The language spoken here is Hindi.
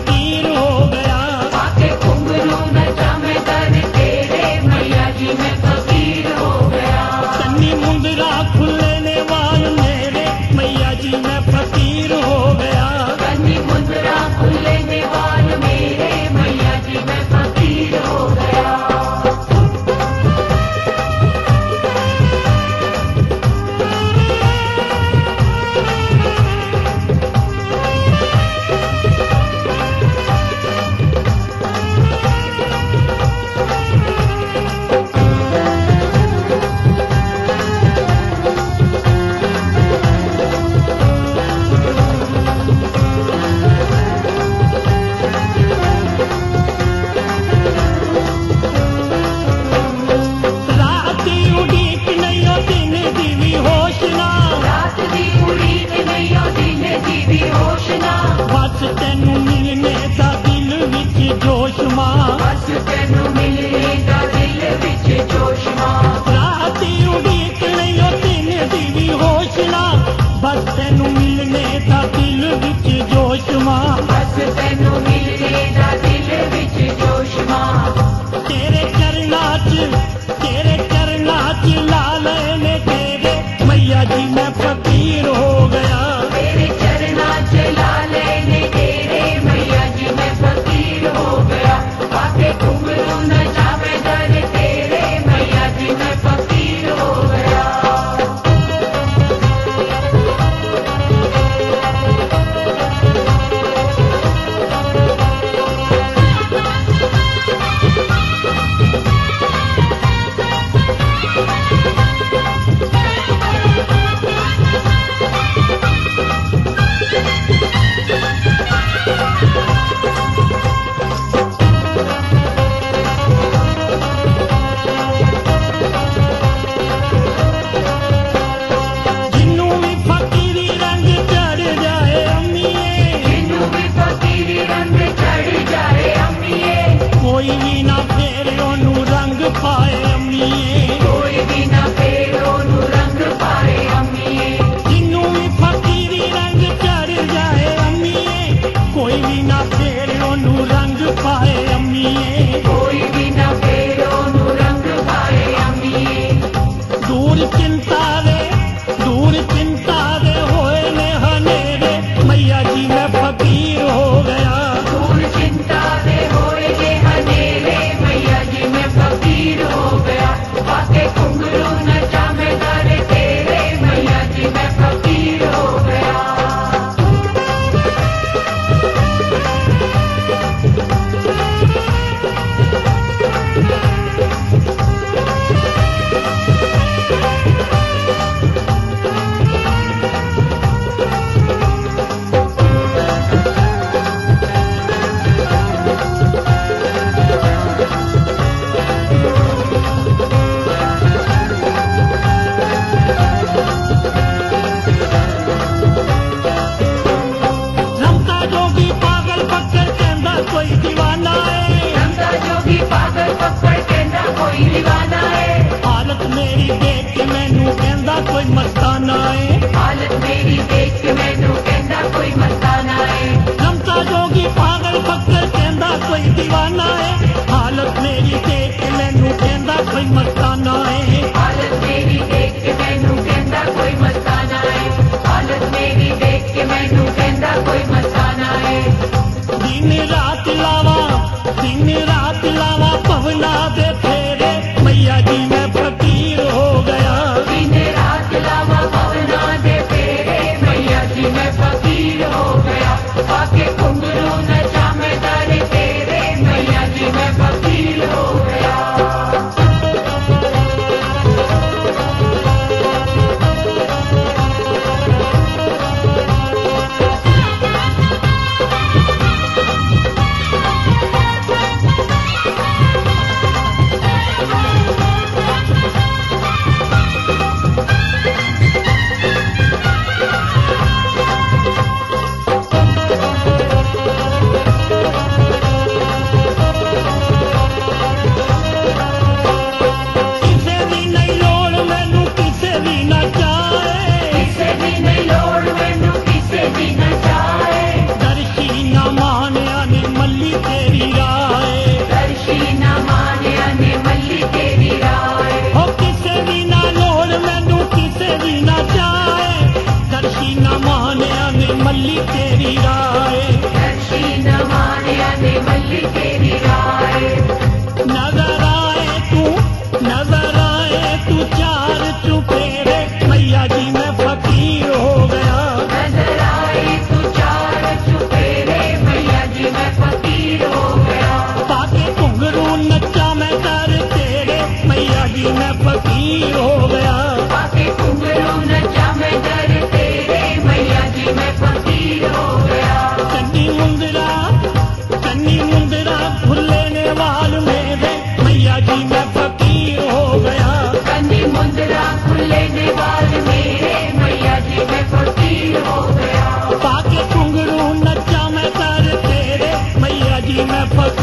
फकीर हो गया। पाके घुंघरू नचा मैं दर तेरे मैया जी मैं फकीर हो गया। कन्नी मुंदरा खुलने वाल मेरे मैया जी मैं फकीर हो गया। कन्नी मुंदरा खुलने वाल मेरे मैया जी मैं फकीर हो गया। बस तेनू मिलने दा दिल विच जोश मां। बस तेनू मिलने दा दिल विच जोश मां। राती उड़ीक लियो दिन दी भी होश ना। बस तेनू मिलने दा दिल विच जोश मां। बस तेनू मिलने दा दिल विच जोश मां। तेरे चरना च ला लेने तेरे मैया जी मैं फकीर हो गया। तेरे चरना च ला लेने तेरे मैया जी मैं फकीर हो गया। पाके घुंघरू नचा मैं दर तेरे मैया जी मैं फकीर हो गया। जिन्नू भी फकीरी रंग चढ़ जाए अम्मीए। जिन्नू भी फकीरी रंग चढ़ जाए अम्मीए। कोई भी ना फेर ओनू रंग पाए अम्मीए। कोई भी ना फेर ओनू रंग पाए अम्मीए। जिन्नू भी फकीरी रंग चढ़ जाए अम्मीए। कोई भी ना फेर ओनू रंग पाए अम्मीए। कोई भी ना फेर ओनू रंग पाए अम्मीए। दूर चिंता दे होए ने हनेरे मैया जी मैं फकीर हो गया। दूर चिंता दे होए जे हनेरे मैया जी मैं फकीर हो गया। पाके घुंघरू नचा मैं दर तेरे मैया जी मैं फकीर हो गया। रमता जोगी पागल पक्कर कहंदा कोई दीवाना है। रमता जोगी पागल पकड़ कहंदा कोई दीवाना है। हालत मेरी देख के मैनू कहंदा कोई मस्ताना है। हालत मेरी देख के मैनू कहंदा कोई मस्ताना है। रमता जोगी पागल पक्कर कहंदा कोई दीवाना है। हालत मेरी देख के मैनू कहंदा कोई मस्ताना है। हालत मेरी देख के मैनू कहंदा कोई मस्ताना है। हालत मेरी देख के मैनू कहंदा कोई मस्ताना है। दिन रात लावा पवना दे फेरे मैया जी मैं फकीर हो गया। दिन रात लावा पवना दे फेरे मैया जी मैं फकीर हो गया। पाके घुंघरू नचा मैं दर तेरे मैया जी मैं फकीर हो गया। फकीर हो गया। पाके घुंघरू नचा मैं दर तेरे मैया जी मैं फकीर हो गया। चन्नी मुंदरा भुलेने वाल मेरे मैया जी मैं फकीर हो गया। कन्नी मुंदरा खुले दीवार मेरे मैया जी मैं फकीर हो गया। पाके घुंघरू नचा मैं दर तेरे मैया जी मैं फकीर